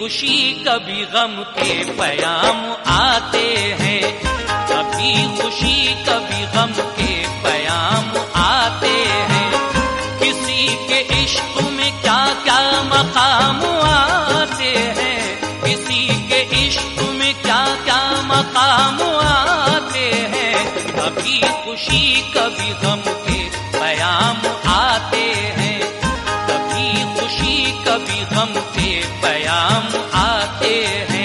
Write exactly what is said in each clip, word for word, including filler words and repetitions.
खुशी कभी गम के पैगाम आते हैं, कभी खुशी कभी गम के पैगाम आते हैं। किसी के इश्क में क्या क्या मकाम आते हैं, किसी के इश्क में क्या क्या मकाम आते हैं। कभी खुशी कभी गम के पैगाम आते हैं, कभी खुशी कभी गम के पैगाम आते हैं।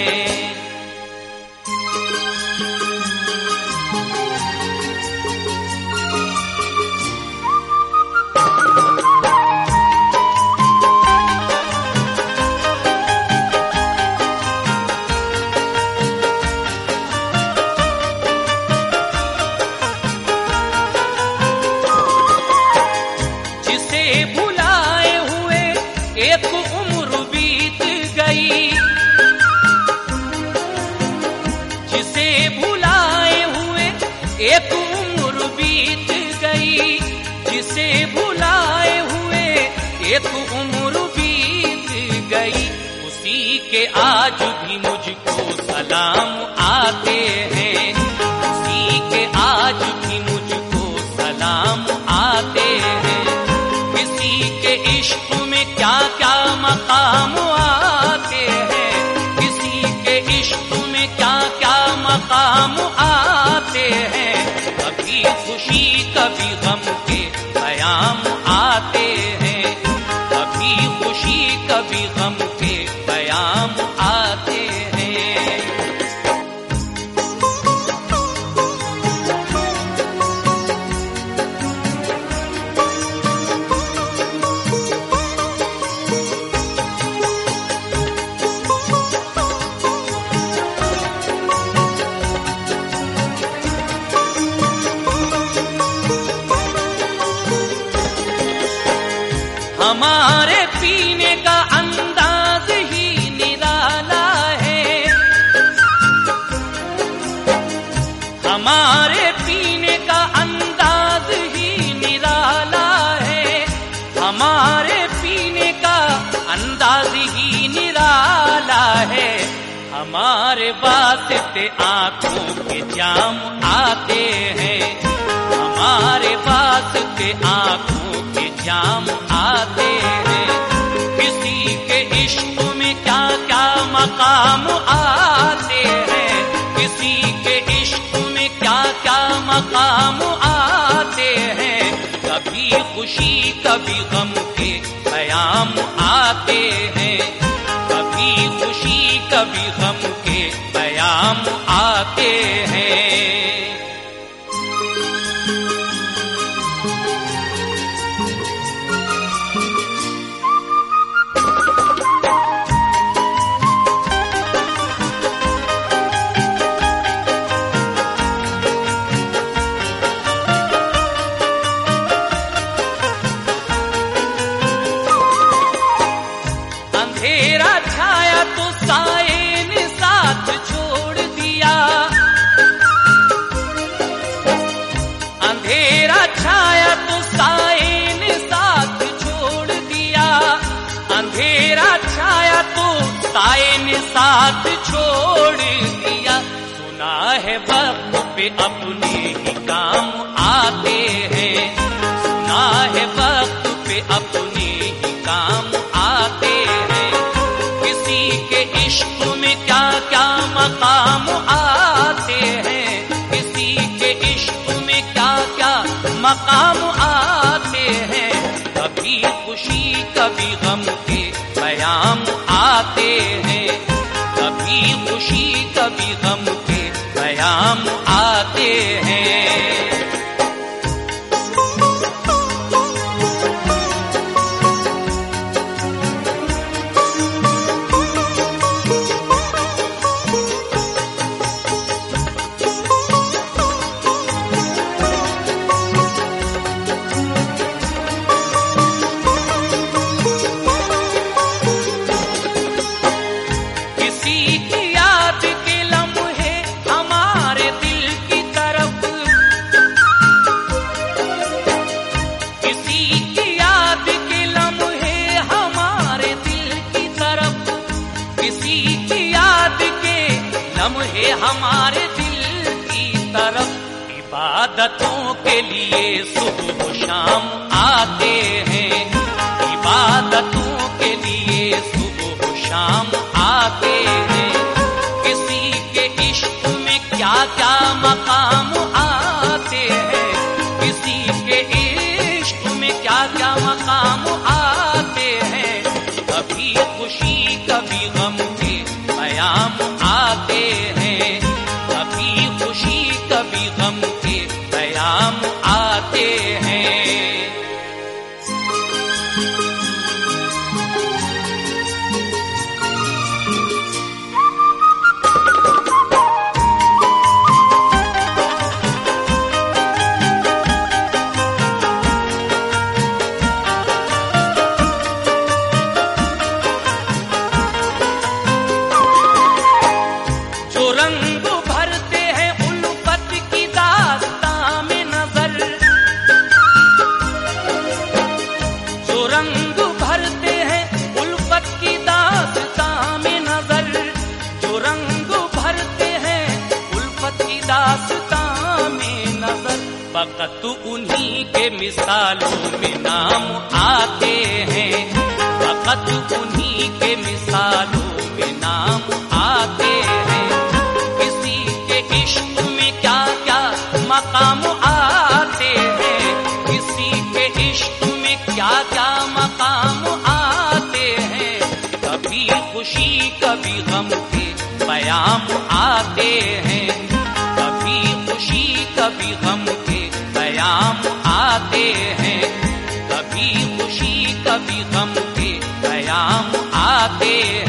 भुलाए हुए एक उम्र बीत गई, जिसे भुलाए हुए एक उम्र बीत गई, जिसे भुलाए हुए एक उम्र बीत गई। उसी के आज भी मुझको सलाम आते हैं, उसी के आज भी मुझको सलाम आते हैं। किसी के इश्क में क्या क्या मकाम आते हैं, किसी के इश्क में क्या क्या मकाम आते हैं। कभी खुशी कभी गम के पैगाम आते हैं, कभी खुशी कभी गम के पैगाम आते हैं। हमारे पीने का अंदाज ही निराला है, हमारे पीने का अंदाज ही निराला है, हमारे पीने का अंदाज ही निराला है। हमारे वास्ते आंखों के जाम आते हैं, हमारे वास्ते आंखों के जाम आते हैं। किसी के इश्क में क्या क्या मकाम आते हैं, किसी के इश्क में क्या क्या मकाम आते हैं। कभी खुशी कभी गम के पैगाम आते हैं, कभी खुशी कभी गम के पैगाम आते हैं। अंधेरा छाया तो साए ने साथ छोड़ दिया, अंधेरा छाया तो साए ने साथ छोड़ दिया, अंधेरा छाया तो साए ने साथ छोड़ दिया। सुना है वक्त पे अपने ही काम आते हैं, सुना है वक्त पे अपने ही काम आते हैं। किसी के इश्क में क्या क्या मकाम आते हैं, किसी के इश्क में क्या क्या मकाम आते हैं। कभी खुशी कभी गम के पैगाम आते हैं, कभी खुशी कभी गम के पैगाम आते हैं। किसी की याद के लम्हे हमारे दिल की तरफ इबादतों के लिए सुबह शाम आते हैं, इबादतों के लिए सुबह शाम आते हैं। किसी के इश्क में क्या क्या मकाम आते हैं, किसी के इश्क में क्या क्या मकाम आते हैं। कभी खुशी कभी गम के पैगाम आते हैं, कभी खुशी कभी गम के पैगाम आते हैं। वक़्त उन्हीं के मिसालों में नाम आते हैं, वक़्त उन्हीं के मिसालों में नाम आते हैं। किसी के इश्क में क्या क्या मकाम आते हैं, किसी के इश्क में क्या क्या मकाम आते हैं। कभी खुशी कभी गम के पैगाम आते हैं, कभी खुशी कभी गम के पैगाम आते हैं, कभी खुशी कभी गम के पैगाम आते हैं।